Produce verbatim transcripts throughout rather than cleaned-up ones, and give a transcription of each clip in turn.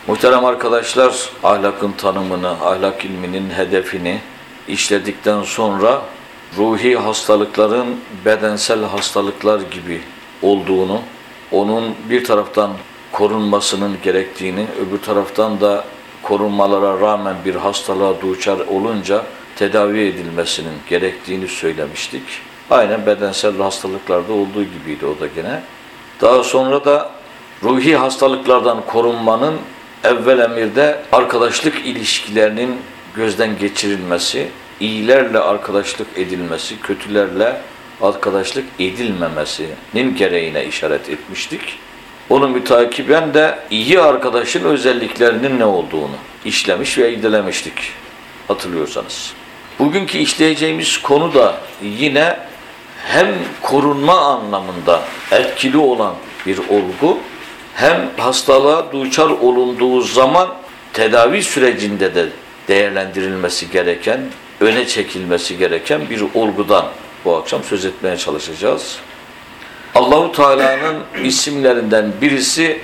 Muhterem arkadaşlar, ahlakın tanımını, ahlak ilminin hedefini işledikten sonra ruhi hastalıkların bedensel hastalıklar gibi olduğunu, onun bir taraftan korunmasının gerektiğini, öbür taraftan da korunmalara rağmen bir hastalığa duçar olunca tedavi edilmesinin gerektiğini söylemiştik. Aynen bedensel hastalıklarda olduğu gibiydi o da gene. Daha sonra da ruhi hastalıklardan korunmanın evvel emirde arkadaşlık ilişkilerinin gözden geçirilmesi, iyilerle arkadaşlık edilmesi, kötülerle arkadaşlık edilmemesinin gereğine işaret etmiştik. Onu mütakiben de iyi arkadaşın özelliklerinin ne olduğunu işlemiş ve irdelemiştik, hatırlıyorsanız. Bugünkü işleyeceğimiz konu da yine hem korunma anlamında etkili olan bir olgu, hem hastalığa duçar olunduğu zaman tedavi sürecinde de değerlendirilmesi gereken, öne çekilmesi gereken bir olgudan bu akşam söz etmeye çalışacağız. Allah-u Teala'nın isimlerinden birisi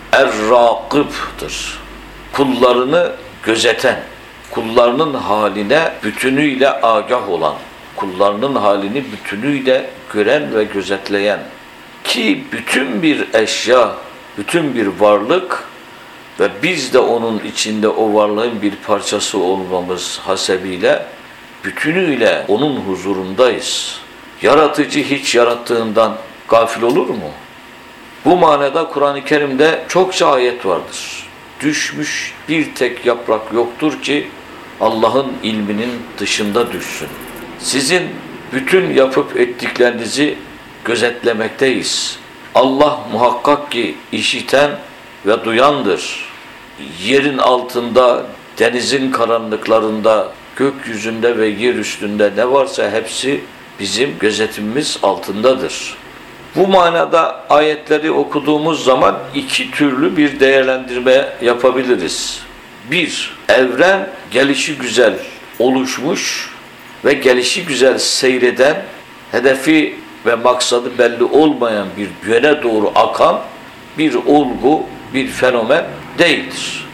Er-Rakıb'dır. Kullarını gözeten, kullarının haline bütünüyle agah olan, kullarının halini bütünüyle gören ve gözetleyen, ki bütün bir eşya, bütün bir varlık ve biz de onun içinde o varlığın bir parçası olmamız hasebiyle bütünüyle onun huzurundayız. Yaratıcı hiç yarattığından gafil olur mu? Bu manada Kur'an-ı Kerim'de çokça ayet vardır. Düşmüş bir tek yaprak yoktur ki Allah'ın ilminin dışında düşsün. Sizin bütün yapıp ettiklerinizi gözetlemekteyiz. Allah muhakkak ki işiten ve duyandır. Yerin altında, denizin karanlıklarında, gökyüzünde ve yer üstünde ne varsa hepsi bizim gözetimimiz altındadır. Bu manada ayetleri okuduğumuz zaman iki türlü bir değerlendirme yapabiliriz. Bir, evren gelişi güzel oluşmuş ve gelişi güzel seyreden, hedefi ve maksadı belli olmayan bir yöne doğru akan bir olgu, bir fenomen değildir.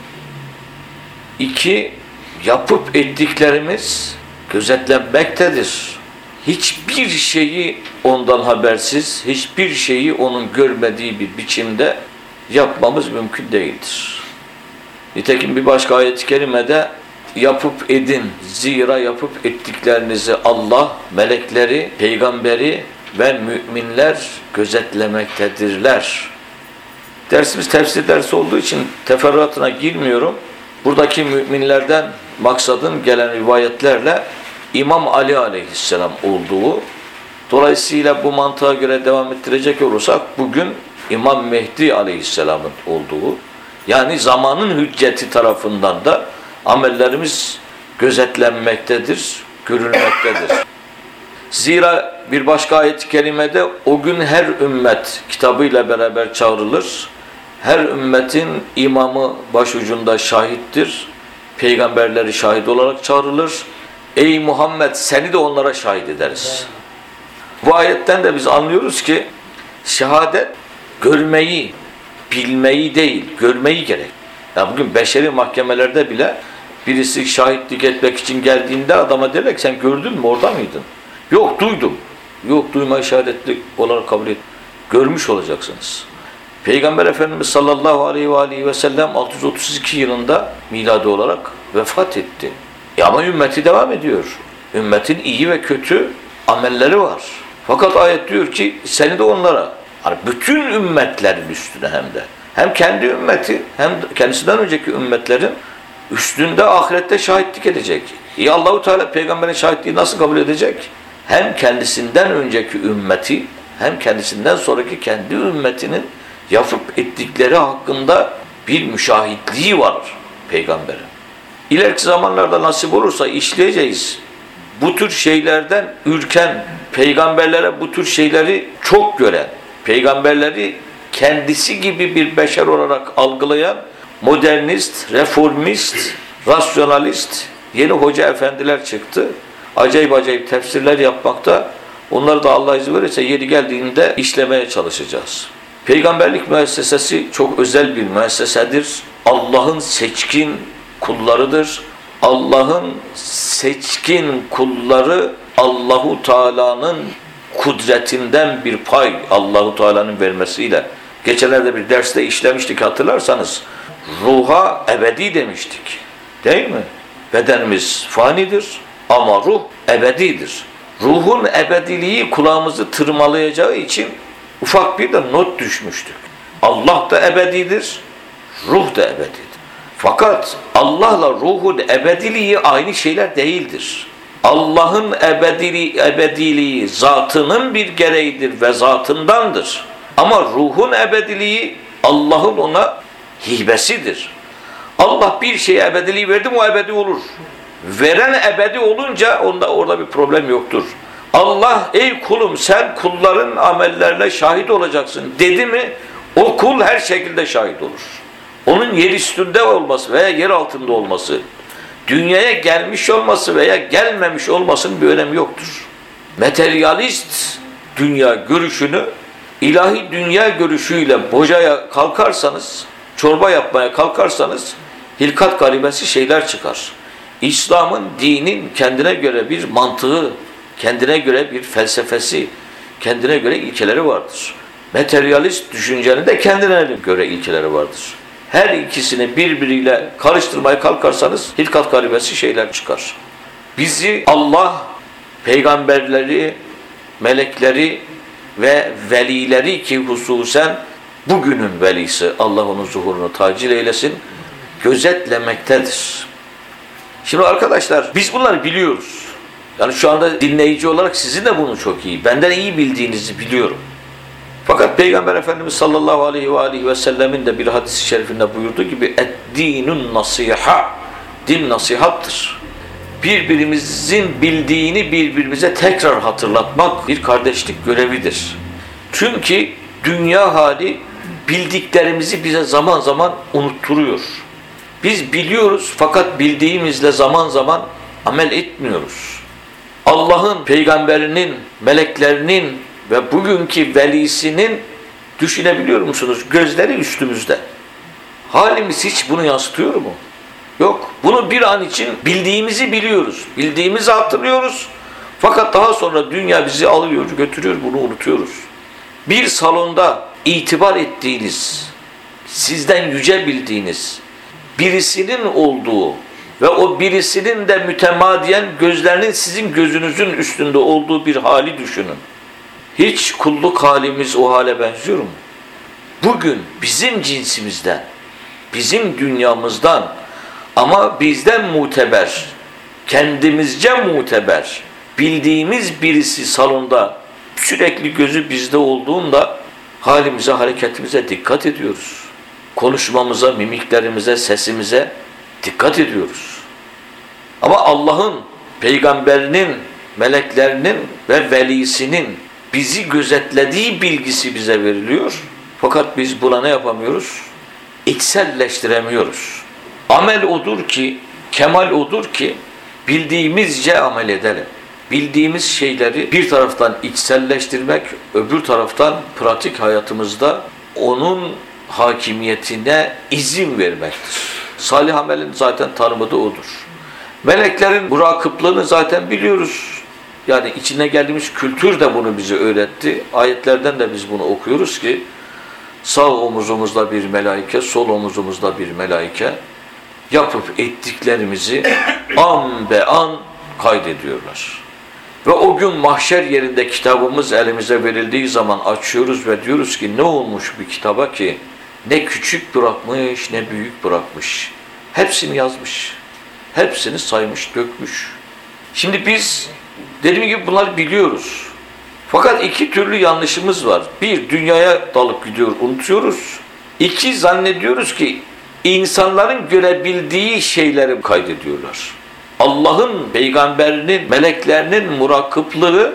İki, yapıp ettiklerimiz gözetlenmektedir. Hiçbir şeyi ondan habersiz, hiçbir şeyi onun görmediği bir biçimde yapmamız mümkün değildir. Nitekim bir başka ayet-i kerimede yapıp edin, zira yapıp ettiklerinizi Allah, melekleri, peygamberi ve müminler gözetlemektedirler. Dersimiz tefsir dersi olduğu için teferruatına girmiyorum. Buradaki müminlerden maksadın gelen rivayetlerle İmam Ali aleyhisselam olduğu, dolayısıyla bu mantığa göre devam ettirecek olursak bugün İmam Mehdi aleyhisselamın olduğu, yani zamanın hücceti tarafından da amellerimiz gözetlenmektedir, görülmektedir. Zira bir başka ayet-i kerimede o gün her ümmet kitabıyla beraber çağrılır. Her ümmetin imamı başucunda şahittir. Peygamberleri şahit olarak çağrılır. Ey Muhammed, seni de onlara şahit ederiz. Bu ayetten de biz anlıyoruz ki şehadet görmeyi, bilmeyi değil, görmeyi gerek. Yani bugün beşeri mahkemelerde bile birisi şahitlik etmek için geldiğinde adama derler ki sen gördün mü, orada mıydın? Yok, duydum. Yok, duymayı şehadetli olarak kabul et. Görmüş olacaksınız. Peygamber Efendimiz sallallahu aleyhi ve aleyhi ve sellem altı yüz otuz iki yılında miladi olarak vefat etti. E ama ümmeti devam ediyor. Ümmetin iyi ve kötü amelleri var. Fakat ayet diyor ki seni de onlara, yani bütün ümmetlerin üstüne hem de, hem kendi ümmeti hem kendisinden önceki ümmetlerin üstünde ahirette şahitlik edecek. E Allah-u Teala peygamberin şahitliği nasıl kabul edecek? Hem kendisinden önceki ümmeti hem kendisinden sonraki kendi ümmetinin yapıp ettikleri hakkında bir müşahitliği var peygamberin. İleriki zamanlarda nasip olursa işleyeceğiz. Bu tür şeylerden ürken, peygamberlere bu tür şeyleri çok gören, peygamberleri kendisi gibi bir beşer olarak algılayan modernist, reformist, rasyonalist yeni hoca efendiler çıktı. Acayip acayip tefsirler yapmakta. Onları da Allah izin verirse yeri geldiğinde işlemeye çalışacağız. Peygamberlik müessesesi çok özel bir müessesedir. Allah'ın seçkin kullarıdır. Allah'ın seçkin kulları Allahu Teala'nın kudretinden bir pay Allahu Teala'nın vermesiyle. Geçenlerde bir derste işlemiştik, hatırlarsanız. Ruha ebedi demiştik. Değil mi? Bedenimiz fanidir ama ruh ebedidir. Ruhun ebediliği kulağımızı tırmalayacağı için ufak bir de not düşmüştük. Allah da ebedidir, ruh da ebedidir. Fakat Allah'la ruhun ebediliği aynı şeyler değildir. Allah'ın ebediliği, ebediliği zatının bir gereğidir ve zatındandır. Ama ruhun ebediliği Allah'ın ona hibesidir. Allah bir şeye ebediliği verdi mi o ebedi olur. Veren ebedi olunca onda orada bir problem yoktur. Allah ey kulum sen kulların amellerine şahit olacaksın dedi mi o kul her şekilde şahit olur. Onun yer üstünde olması veya yer altında olması, dünyaya gelmiş olması veya gelmemiş olmasının bir önemi yoktur. Materyalist dünya görüşünü ilahi dünya görüşüyle bocaya kalkarsanız, çorba yapmaya kalkarsanız hilkat garibesi şeyler çıkar. İslam'ın, dinin kendine göre bir mantığı, kendine göre bir felsefesi, kendine göre ilkeleri vardır. Materyalist düşüncenin de kendine göre ilkeleri vardır. Her ikisini birbiriyle karıştırmaya kalkarsanız hilkat garibesi şeyler çıkar. Bizi Allah, peygamberleri, melekleri ve velileri ki hususen bugünün velisi Allah onun zuhurunu tacil eylesin, gözetlemektedir. Şimdi arkadaşlar biz bunları biliyoruz. Yani şu anda dinleyici olarak sizin de bunu çok iyi, benden iyi bildiğinizi biliyorum. Fakat Peygamber Efendimiz sallallahu aleyhi ve aleyhi ve sellemin de bir hadis-i şerifinde buyurduğu gibi "Eddinun nasiha", din nasihattır. Birbirimizin bildiğini birbirimize tekrar hatırlatmak bir kardeşlik görevidir. Çünkü dünya hali bildiklerimizi bize zaman zaman unutturuyor. Biz biliyoruz fakat bildiğimizle zaman zaman amel etmiyoruz. Allah'ın, peygamberinin, meleklerinin ve bugünkü velisinin düşünebiliyor musunuz? Gözleri üstümüzde. Halimiz hiç bunu yansıtıyor mu? Yok. Bunu bir an için bildiğimizi biliyoruz. Bildiğimizi hatırlıyoruz. Fakat daha sonra dünya bizi alıyor, götürüyor, bunu unutuyoruz. Bir salonda itibar ettiğiniz, sizden yüce bildiğiniz birisinin olduğu ve o birisinin de mütemadiyen gözlerinin sizin gözünüzün üstünde olduğu bir hali düşünün. Hiç kulluk halimiz o hale benziyor mu? Bugün bizim cinsimizden, bizim dünyamızdan ama bizden muteber, kendimizce muteber, bildiğimiz birisi salonda sürekli gözü bizde olduğunda halimize, hareketimize dikkat ediyoruz. Konuşmamıza, mimiklerimize, sesimize dikkat ediyoruz. Ama Allah'ın, peygamberinin, meleklerinin ve velisinin bizi gözetlediği bilgisi bize veriliyor. Fakat biz buna ne yapamıyoruz? İçselleştiremiyoruz. Amel odur ki, kemal odur ki bildiğimizce amel edelim. Bildiğimiz şeyleri bir taraftan içselleştirmek, öbür taraftan pratik hayatımızda onun hakimiyetine izin vermektir. Salih amelin zaten tanımı da odur. Meleklerin murakıplığını zaten biliyoruz. Yani içine geldiğimiz kültür de bunu bize öğretti. Ayetlerden de biz bunu okuyoruz ki sağ omuzumuzda bir melaike, sol omuzumuzda bir melaike yapıp ettiklerimizi an be an kaydediyorlar. Ve o gün mahşer yerinde kitabımız elimize verildiği zaman açıyoruz ve diyoruz ki ne olmuş bir kitaba ki ne küçük bırakmış ne büyük bırakmış. Hepsini yazmış. Hepsini saymış, dökmüş. Şimdi biz dediğim gibi bunları biliyoruz. Fakat iki türlü yanlışımız var. Bir, dünyaya dalıp gidiyor, unutuyoruz. İki, zannediyoruz ki insanların görebildiği şeyleri kaydediyorlar. Allah'ın, peygamberinin, meleklerinin murakıplığı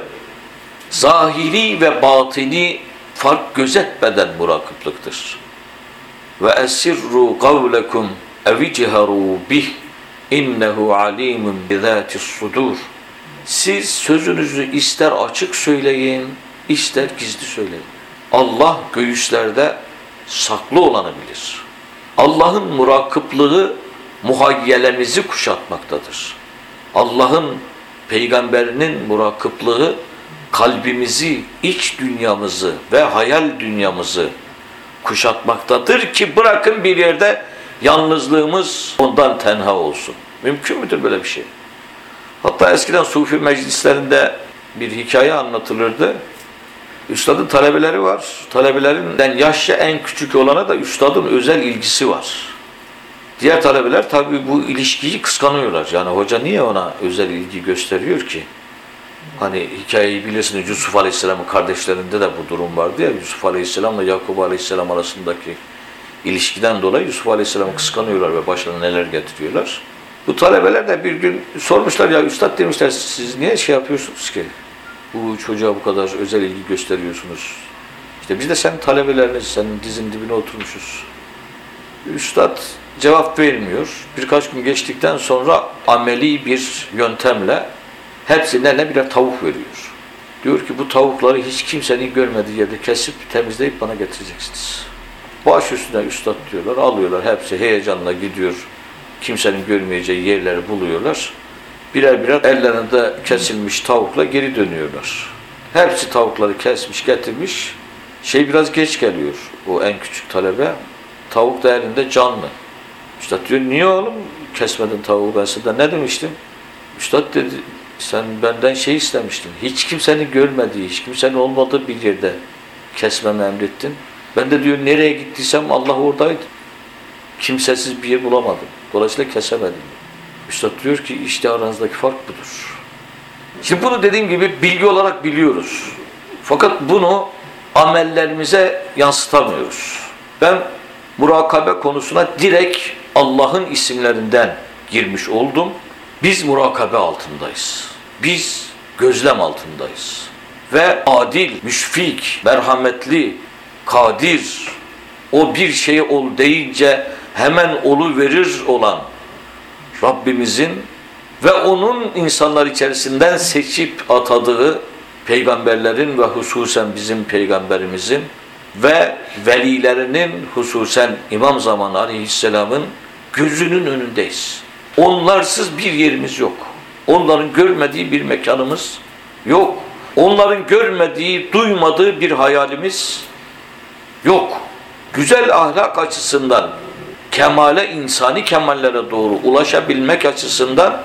zahiri ve batini fark gözetmeden murakıplıktır. Ve esirru kavlekum evicharu bih innehu alimun bizatis sudur. Siz sözünüzü ister açık söyleyin, ister gizli söyleyin. Allah göğüslerde saklı olanı bilir. Allah'ın murakıplığı muhayyelemizi kuşatmaktadır. Allah'ın peygamberinin murakıplığı kalbimizi, iç dünyamızı ve hayal dünyamızı kuşatmaktadır ki bırakın bir yerde yalnızlığımız ondan tenha olsun. Mümkün müdür böyle bir şey? Hatta eskiden Sufi meclislerinde bir hikaye anlatılırdı. Üstadın talebeleri var. Talebelerinden yaşça en küçük olana da üstadın özel ilgisi var. Diğer talebeler tabii bu ilişkiyi kıskanıyorlar. Yani hoca niye ona özel ilgi gösteriyor ki? Hani hikayeyi bilirsiniz, Yusuf Aleyhisselam'ın kardeşlerinde de bu durum vardı ya. Yusuf Aleyhisselam'la Yakup Aleyhisselam arasındaki ilişkiden dolayı Yusuf Aleyhisselam'ı kıskanıyorlar ve başlarına neler getiriyorlar. Bu talebeler de bir gün sormuşlar, ya üstad demişler, siz niye şey yapıyorsunuz ki? Bu çocuğa bu kadar özel ilgi gösteriyorsunuz. İşte biz de senin talebeleriniz, senin dizin dibine oturmuşuz. Üstad cevap vermiyor. Birkaç gün geçtikten sonra ameli bir yöntemle hepsine birer tavuk veriyor. Diyor ki bu tavukları hiç kimsenin görmediği yerde kesip temizleyip bana getireceksiniz. Baş üstüne üstad diyorlar, alıyorlar, hepsi heyecanla gidiyor. Kimsenin görmeyeceği yerleri buluyorlar. Birer birer ellerinde kesilmiş tavukla geri dönüyorlar. Hepsi tavukları kesmiş, getirmiş. Şey biraz geç geliyor, o en küçük talebe. Tavuk da elinde canlı. Üstad diyor, niye oğlum kesmedin tavuğu, ben sana ne demiştim? Üstad dedi, sen benden şey istemiştin. Hiç kimsenin görmediği, hiç kimsenin olmadığı bir yerde kesmemi emrettin. Ben de diyor nereye gittiysem Allah oradaydı. Kimsesiz bir yer bulamadım. Dolayısıyla kesemedim. Üstad diyor ki işte aranızdaki fark budur. Şimdi bunu dediğim gibi bilgi olarak biliyoruz. Fakat bunu amellerimize yansıtamıyoruz. Ben murakabe konusuna direkt Allah'ın isimlerinden girmiş oldum. Biz murakabe altındayız. Biz gözlem altındayız. Ve adil, müşfik, merhametli, kadir, o bir şeye ol deyince hemen oluverir olan Rabbimizin ve onun insanlar içerisinden seçip atadığı peygamberlerin ve hususen bizim peygamberimizin ve velilerinin hususen İmam Zaman Aleyhisselam'ın gözünün önündeyiz. Onlarsız bir yerimiz yok. Onların görmediği bir mekanımız yok. Onların görmediği, duymadığı bir hayalimiz yok. Güzel ahlak açısından, kemale, insani kemallere doğru ulaşabilmek açısından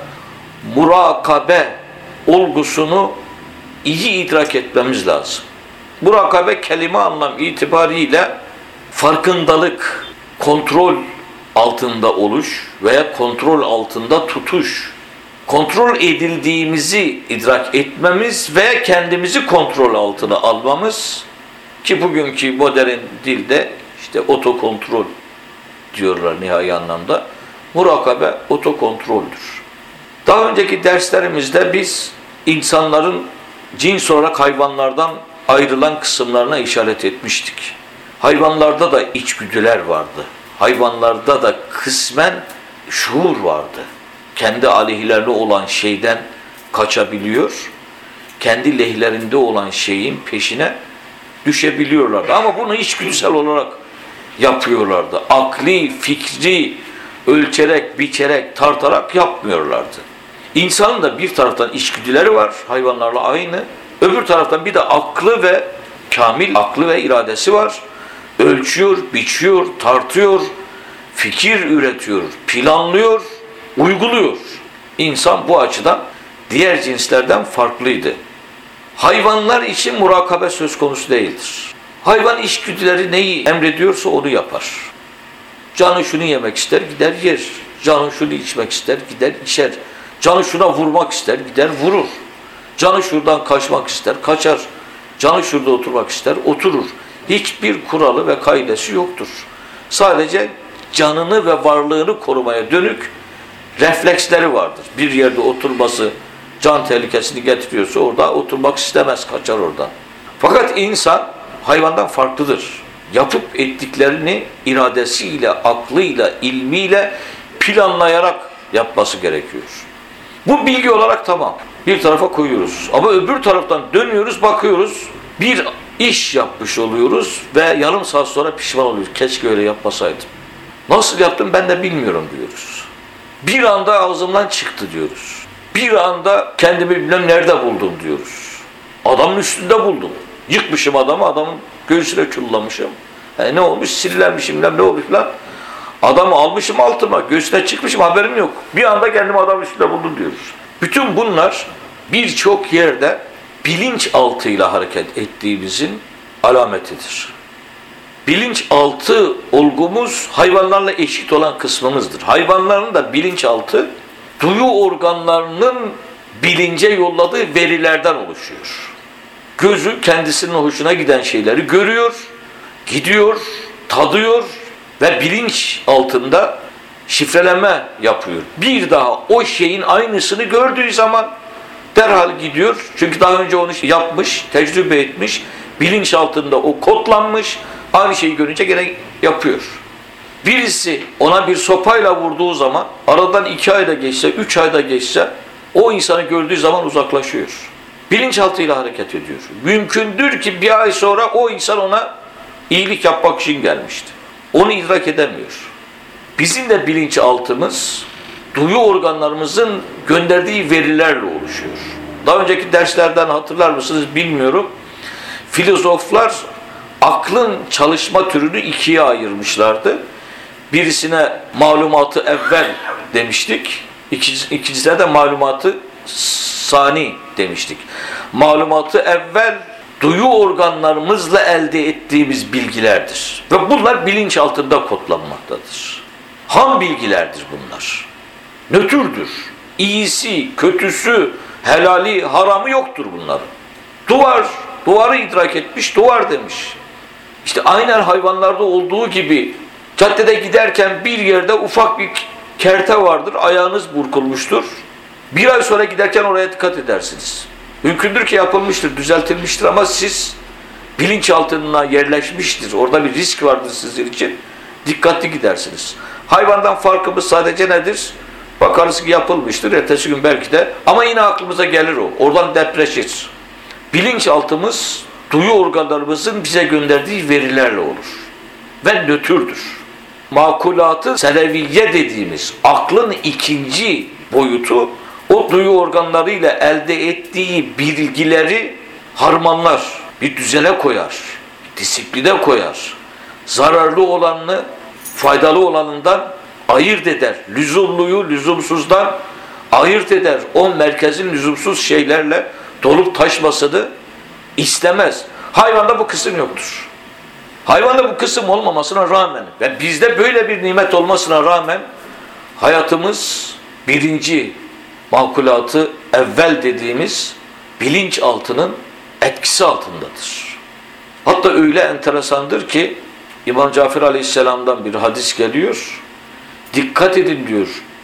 murakabe olgusunu iyi idrak etmemiz lazım. Murakabe kelime anlam itibariyle farkındalık, kontrol altında oluş veya kontrol altında tutuş, kontrol edildiğimizi idrak etmemiz veya kendimizi kontrol altına almamız ki bugünkü modern dilde işte otokontrol diyorlar nihai anlamda. Murakabe otokontroldür. Daha önceki derslerimizde biz insanların cins olarak hayvanlardan ayrılan kısımlarına işaret etmiştik. Hayvanlarda da içgüdüler vardı. Hayvanlarda da kısmen şuur vardı. Kendi aleyhlerine olan şeyden kaçabiliyor, kendi lehlerinde olan şeyin peşine düşebiliyorlardı. Ama bunu içgüdüsel olarak yapıyorlardı. Akli, fikri ölçerek, biçerek, tartarak yapmıyorlardı. İnsanın da bir taraftan içgüdüleri var, hayvanlarla aynı. Öbür taraftan bir de aklı ve kamil aklı ve iradesi var. Ölçüyor, biçiyor, tartıyor, fikir üretiyor, planlıyor, uyguluyor. İnsan bu açıdan diğer cinslerden farklıydı. Hayvanlar için murakabe söz konusu değildir. Hayvan içgüdüleri neyi emrediyorsa onu yapar. Canı şunu yemek ister, gider yer. Canı şunu içmek ister, gider içer. Canı şuna vurmak ister, gider vurur. Canı şuradan kaçmak ister, kaçar. Canı şurada oturmak ister, oturur. Hiçbir kuralı ve kaidesi yoktur. Sadece canını ve varlığını korumaya dönük refleksleri vardır. Bir yerde oturması can tehlikesini getiriyorsa orada oturmak istemez, kaçar oradan. Fakat insan hayvandan farklıdır. Yapıp ettiklerini iradesiyle, aklıyla, ilmiyle planlayarak yapması gerekiyor. Bu bilgi olarak tamam. Bir tarafa koyuyoruz. Ama öbür taraftan dönüyoruz, bakıyoruz. Bir iş yapmış oluyoruz ve yarım saat sonra pişman oluyoruz. Keşke öyle yapmasaydım. Nasıl yaptım ben de bilmiyorum diyoruz. Bir anda ağzımdan çıktı diyoruz. Bir anda kendimi bilmem nerede buldum diyoruz. Adamın üstünde buldum. Yıkmışım adamı, adamın göğsüne çullamışım. Yani ne olmuş? Sinirlenmişim, ne olmuş lan? Adamı almışım altıma, göğsüne çıkmışım, haberim yok. Bir anda kendimi adamın üstünde buldum diyoruz. Bütün bunlar birçok yerde bilinçaltıyla hareket ettiğimizin alametidir. Bilinçaltı olgumuz hayvanlarla eşit olan kısmımızdır. Hayvanların da bilinçaltı duyu organlarının bilince yolladığı verilerden oluşuyor. Gözü kendisinin hoşuna giden şeyleri görüyor, gidiyor, tadıyor ve bilinç altında şifreleme yapıyor. Bir daha o şeyin aynısını gördüğü zaman derhal gidiyor. Çünkü daha önce onu yapmış, tecrübe etmiş, bilinç altında o kodlanmış, aynı şeyi görünce gene yapıyor. Birisi ona bir sopayla vurduğu zaman, aradan iki ayda geçse, üç ayda geçse, o insanı gördüğü zaman uzaklaşıyor. Bilinçaltıyla hareket ediyor. Mümkündür ki bir ay sonra o insan ona iyilik yapmak için gelmişti. Onu idrak edemiyor. Bizim de bilinçaltımız, duyu organlarımızın gönderdiği verilerle oluşuyor. Daha önceki derslerden hatırlar mısınız bilmiyorum. Filozoflar aklın çalışma türünü ikiye ayırmışlardı. Birisine malumatı evvel demiştik. İkincisine de malumatı sani demiştik. Malumatı evvel duyu organlarımızla elde ettiğimiz bilgilerdir. Ve bunlar bilinç altında kodlanmaktadır. Ham bilgilerdir bunlar. Nötrdür. İyisi, kötüsü, helali, haramı yoktur bunların. Duvar, duvarı idrak etmiş, duvar demiş. İşte aynen hayvanlarda olduğu gibi caddede giderken bir yerde ufak bir kerte vardır, ayağınız burkulmuştur. Bir ay sonra giderken oraya dikkat edersiniz. Mümkündür ki yapılmıştır, düzeltilmiştir ama siz bilinçaltına yerleşmiştir. Orada bir risk vardır sizin için. Dikkatli gidersiniz. Hayvandan farkımız sadece nedir? Bakarız ki yapılmıştır, ertesi gün belki de ama yine aklımıza gelir o. Oradan depreşir. Bilinçaltımız duyu organlarımızın bize gönderdiği verilerle olur. Ve nötrdür. Makulatı seleviye dediğimiz aklın ikinci boyutu o duyu organlarıyla elde ettiği bilgileri harmanlar, bir düzene koyar, disipline koyar. Zararlı olanını faydalı olanından ayırt eder. Lüzumluyu lüzumsuzdan ayırt eder. O merkezin lüzumsuz şeylerle dolup taşmasını istemez. Hayvanda bu kısım yoktur. Hayvanda bu kısım olmamasına rağmen ve bizde böyle bir nimet olmasına rağmen hayatımız birinci makulatı evvel dediğimiz bilinçaltının etkisi altındadır. Hatta öyle enteresandır ki İmam Cafer Aleyhisselam'dan bir hadis geliyor. Dikkat edin diyor.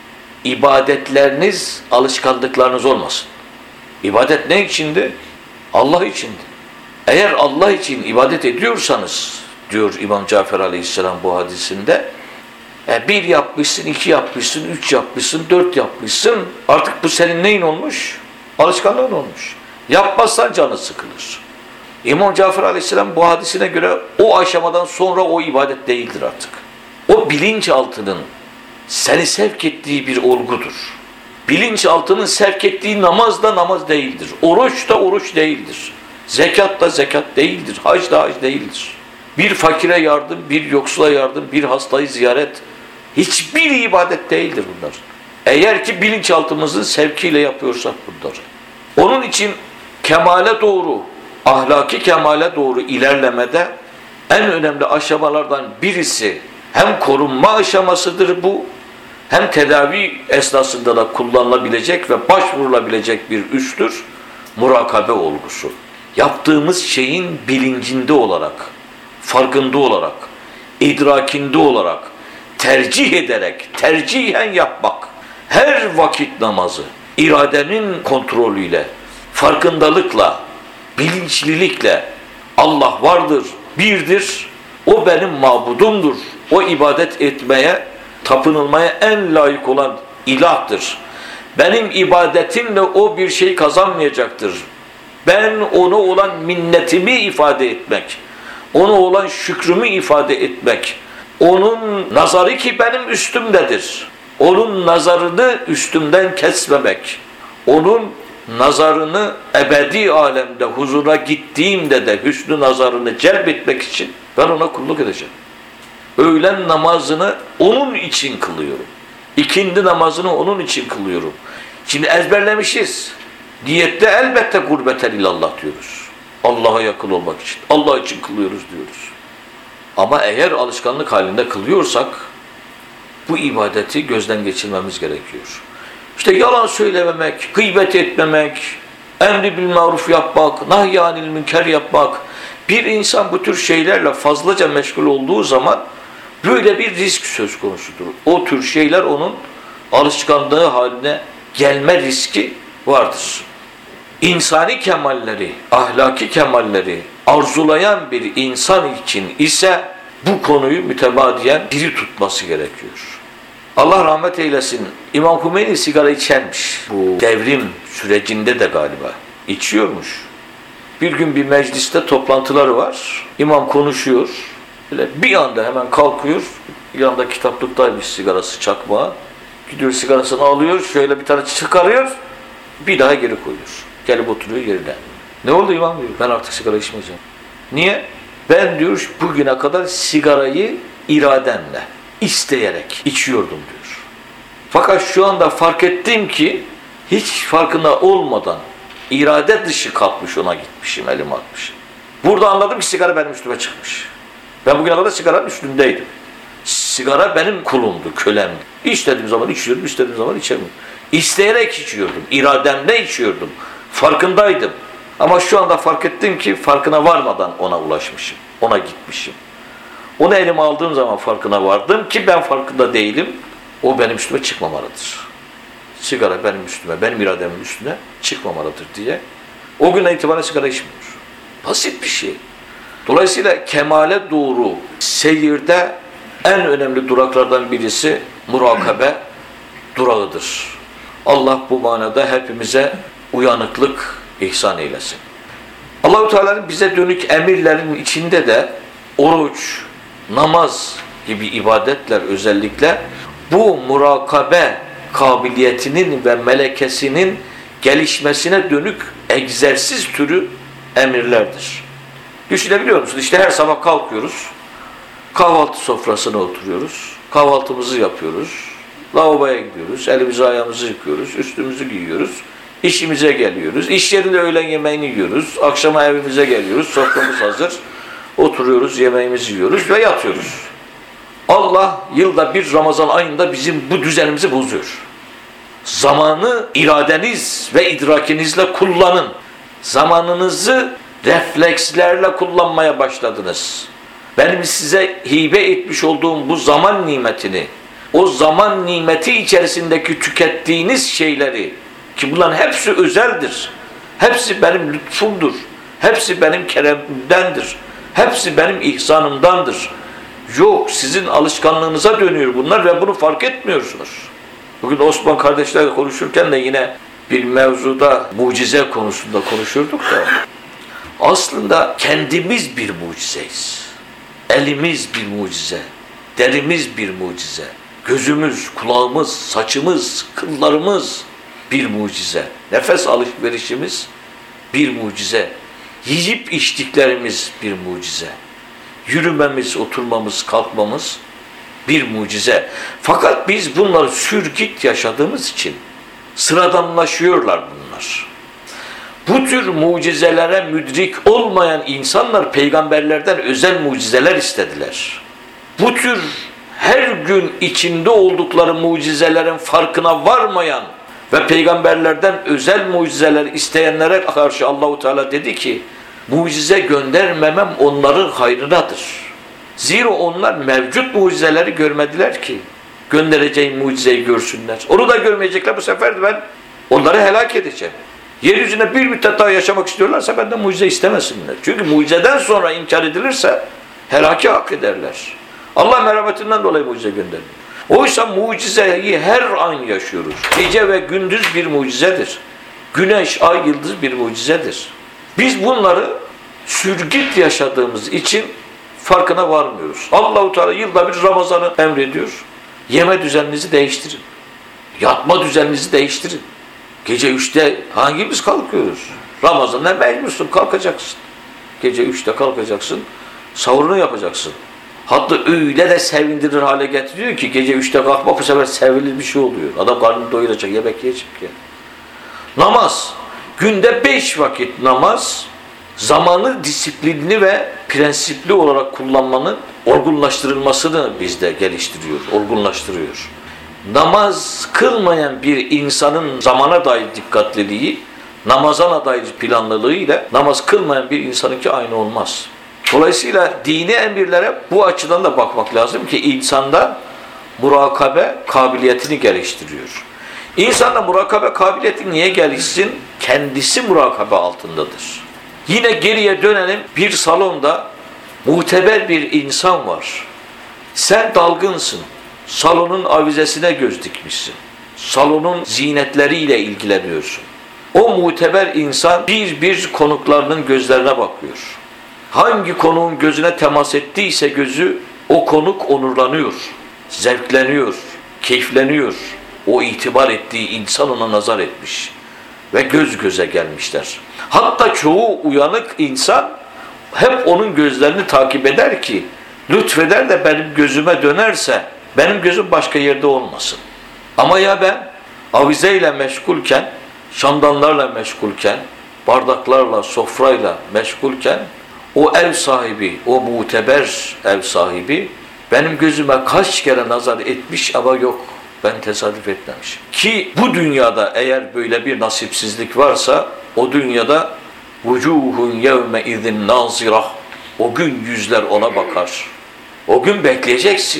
İbadetleriniz alışkanlıklarınız olmasın. İbadet ne içindi? Allah içindi. Eğer Allah için ibadet ediyorsanız diyor İmam Cafer Aleyhisselam bu hadisinde, e, bir yapmışsın, iki yapmışsın, üç yapmışsın, dört yapmışsın. Artık bu senin neyin olmuş? Alışkanlığın olmuş. Yapmazsan canı sıkılır. İmam Cafer Aleyhisselam bu hadisine göre o aşamadan sonra o ibadet değildir artık. O bilinçaltının seni sevk ettiği bir olgudur. Bilinçaltının sevk ettiği namaz da namaz değildir. Oruç da oruç değildir. Zekat da zekat değildir. Hac da hac değildir. Bir fakire yardım, bir yoksula yardım, bir hastayı ziyaret. Hiçbir ibadet değildir bunlar. Eğer ki bilinçaltımızın sevkiyle yapıyorsak bunları. Onun için kemale doğru, ahlaki kemale doğru ilerlemede en önemli aşamalardan birisi hem korunma aşamasıdır bu, hem tedavi esnasında da kullanılabilecek ve başvurulabilecek bir üstür, murakabe olgusu. Yaptığımız şeyin bilincinde olarak, farkında olarak, idrakinde olarak, tercih ederek, tercihen yapmak, her vakit namazı, iradenin kontrolüyle, farkındalıkla, bilinçlilikle, Allah vardır, birdir, o benim mabudumdur, o ibadet etmeye, tapınılmaya en layık olan ilahtır. Benim ibadetimle o bir şey kazanmayacaktır. Ben ona olan minnetimi ifade etmek, ona olan şükrümü ifade etmek, onun nazarı ki benim üstümdedir, onun nazarını üstümden kesmemek, onun nazarını ebedi alemde huzura gittiğimde de hüsnü nazarını celbetmek için ben ona kulluk edeceğim. Öğlen namazını onun için kılıyorum. İkindi namazını onun için kılıyorum. Şimdi ezberlemişiz. Niyette elbette gurbeten ilallah diyoruz. Allah'a yakın olmak için. Allah için kılıyoruz diyoruz. Ama eğer alışkanlık halinde kılıyorsak bu ibadeti gözden geçirmemiz gerekiyor. İşte yalan söylememek, gıybet etmemek, emri bil maruf yapmak, nahyanil münker yapmak. Bir insan bu tür şeylerle fazlaca meşgul olduğu zaman böyle bir risk söz konusudur. O tür şeyler onun alışkanlığı haline gelme riski vardır. İnsani kemalleri, ahlaki kemalleri arzulayan bir insan için ise bu konuyu mütebadiyen diri tutması gerekiyor. Allah rahmet eylesin. İmam Hümeyni sigara içermiş. Bu devrim sürecinde de galiba içiyormuş. Bir gün bir mecliste toplantıları var. İmam konuşuyor. Böyle bir anda hemen kalkıyor. Yanında kitaplıktaymış sigarası, çakmağı. Gidiyor sigarasını alıyor. Şöyle bir tane çıkarıyor. Bir daha geri koyuyor. Gelip oturuyor yerine. Ne oldu imam diyor. Ben artık sigara içmeyeceğim. Niye? Ben diyor bugüne kadar sigarayı irademle, isteyerek içiyordum diyor. Fakat şu anda fark ettim ki hiç farkında olmadan irade dışı kalkmış ona gitmişim, elime atmışım. Burada anladım ki sigara benim üstüme çıkmış. Ben bugüne kadar sigaranın üstündeydim. Sigara benim kulumdu, kölemdi. İstediğim zaman içiyordum, istediğim zaman içemiyorum. İsteyerek içiyordum, irademle içiyordum. Farkındaydım. Ama şu anda fark ettim ki farkına varmadan ona ulaşmışım, ona gitmişim. Onu elime aldığım zaman farkına vardım ki ben farkında değilim. O benim üstüme çıkmamalıdır. Sigara benim üstüme, benim irademin üstüne çıkmamalıdır diye. O günden itibaren sigara içmiyor. Basit bir şey. Dolayısıyla kemale doğru seyirde en önemli duraklardan birisi murakabe durağıdır. Allah bu manada hepimize uyanıklık ihsan eylesin. Allah-u Teala'nın bize dönük emirlerin içinde de oruç, namaz gibi ibadetler özellikle bu murakabe kabiliyetinin ve melekesinin gelişmesine dönük egzersiz türü emirlerdir. Düşünebiliyor musunuz? İşte her sabah kalkıyoruz, kahvaltı sofrasına oturuyoruz, kahvaltımızı yapıyoruz, lavaboya gidiyoruz, elimizi ayağımızı yıkıyoruz, üstümüzü giyiyoruz, işimize geliyoruz, iş yerinde öğlen yemeğini yiyoruz, akşama evimize geliyoruz, soframız hazır, oturuyoruz, yemeğimizi yiyoruz ve yatıyoruz. Allah yılda bir Ramazan ayında bizim bu düzenimizi bozuyor. Zamanı iradeniz ve idrakinizle kullanın. Zamanınızı reflekslerle kullanmaya başladınız. Benim size hibe etmiş olduğum bu zaman nimetini, o zaman nimeti içerisindeki tükettiğiniz şeyleri, ki bunların hepsi özeldir, hepsi benim lütfumdur, hepsi benim keremimdendir, hepsi benim ihsanımdandır. Yok, sizin alışkanlığınıza dönüyor bunlar ve bunu fark etmiyorsunuz. Bugün Osman kardeşlerle konuşurken de yine bir mevzuda mucize konusunda konuşurduk da aslında kendimiz bir mucizeyiz. Elimiz bir mucize, derimiz bir mucize, gözümüz, kulağımız, saçımız, kıllarımız bir mucize, nefes alışverişimiz bir mucize, yiyip içtiklerimiz bir mucize, yürümemiz, oturmamız, kalkmamız bir mucize. Fakat biz bunları sürgit yaşadığımız için sıradanlaşıyorlar bunlar. Bu tür mucizelere müdrik olmayan insanlar peygamberlerden özel mucizeler istediler. Bu tür her gün içinde oldukları mucizelerin farkına varmayan ve peygamberlerden özel mucizeler isteyenlere karşı Allah-u Teala dedi ki, mucize göndermemem onların hayrınadır. Zira onlar mevcut mucizeleri görmediler ki göndereceğim mucizeyi görsünler. Onu da görmeyecekler, bu sefer de ben onları helak edeceğim. Yeryüzüne bir müddet daha yaşamak istiyorlarsa benden mucize istemesinler. Çünkü mucizeden sonra inkar edilirse helaki hak ederler. Allah merhametinden dolayı mucize göndermiyor. Oysa mucizeyi her an yaşıyoruz. Gece ve gündüz bir mucizedir. Güneş, ay, yıldız bir mucizedir. Biz bunları sürgüt yaşadığımız için farkına varmıyoruz. Allah-u Teala yılda bir Ramazan'ı emrediyor. Yeme düzeninizi değiştirin. Yatma düzeninizi değiştirin. Gece üçte hangimiz kalkıyoruz? Ramazan'da mecbursun, kalkacaksın. Gece üçte kalkacaksın, sahurunu yapacaksın. Hatta öyle de sevindirir hale getiriyor ki gece üçte kalkmak bu sefer sevilir bir şey oluyor. Adam karnını doyuracak, yemek yiyecek ya. Namaz. Günde beş vakit namaz, zamanı disiplinli ve prensipli olarak kullanmanın olgunlaştırılmasını bizde geliştiriyor, olgunlaştırıyor. Namaz kılmayan bir insanın zamana dair dikkatliliği, namazana dair planlılığı ile namaz kılmayan bir insanınki aynı olmaz. Dolayısıyla dini emirlere bu açıdan da bakmak lazım ki insanda murakabe kabiliyetini geliştiriyor. İnsanda murakabe kabiliyeti niye gelişsin? Kendisi murakabe altındadır. Yine geriye dönelim, bir salonda muteber bir insan var. Sen dalgınsın. Salonun avizesine göz dikmişsin. Salonun zinetleriyle ilgileniyorsun. O muteber insan bir bir konuklarının gözlerine bakıyor. Hangi konuğun gözüne temas ettiyse gözü, o konuk onurlanıyor, zevkleniyor, keyifleniyor. O itibar ettiği insan ona nazar etmiş ve göz göze gelmişler. Hatta çoğu uyanık insan hep onun gözlerini takip eder ki lütfeder de benim gözüme dönerse benim gözüm başka yerde olmasın. Ama ya ben avizeyle meşgulken, şamdanlarla meşgulken, bardaklarla, sofrayla meşgulken o ev sahibi, o muteber ev sahibi benim gözüme kaç kere nazar etmiş ama yok, ben tesadüf etmemişim. Ki bu dünyada eğer böyle bir nasipsizlik varsa o dünyada vucuhun yevme izin nazirah, o gün yüzler ona bakar. O gün bekleyeceksin.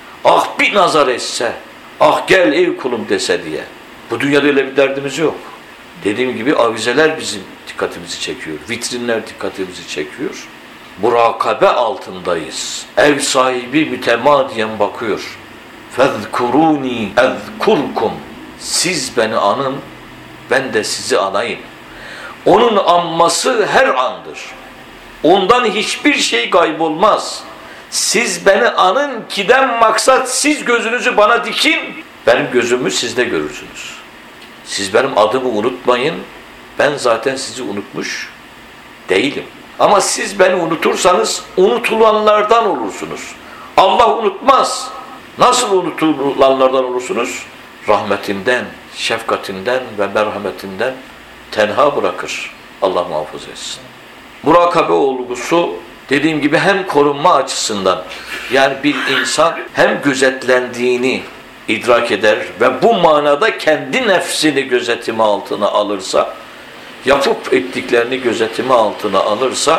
Ah bir nazar etse, ah gel ey kulum dese diye. Bu dünyada öyle bir derdimiz yok. Dediğim gibi avizeler bizim dikkatimizi çekiyor. Vitrinler dikkatimizi çekiyor. Murakabe altındayız. Ev sahibi mütemadiyen bakıyor. فَذْكُرُونِي اَذْكُرْكُمْ Siz beni anın, ben de sizi anayım. Onun anması her andır. Ondan hiçbir şey kaybolmaz. Siz beni anın kiden maksat siz gözünüzü bana dikin, benim gözümü sizde görürsünüz. Siz benim adımı unutmayın, ben zaten sizi unutmuş değilim. Ama siz beni unutursanız unutulanlardan olursunuz. Allah unutmaz. Nasıl unutulanlardan olursunuz? Rahmetinden, şefkatinden ve merhametinden tenha bırakır. Allah muhafaza etsin. Murakabe olgusu dediğim gibi hem korunma açısından, yani bir insan hem gözetlendiğini idrak eder ve bu manada kendi nefsini gözetimi altına alırsa, yapıp ettiklerini gözetimi altına alırsa,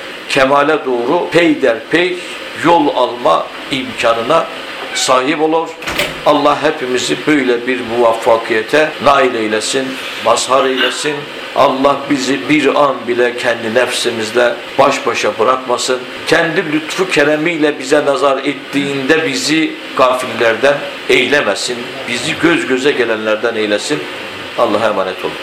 kemale doğru peyderpey yol alma imkanına sahip olur. Allah hepimizi böyle bir muvaffakiyete nail eylesin, mazhar eylesin. Allah bizi bir an bile kendi nefsimizle baş başa bırakmasın. Kendi lütfu keremiyle bize nazar ettiğinde bizi gafillerden eylemesin. Bizi göz göze gelenlerden eylesin. Allah'a emanet olun.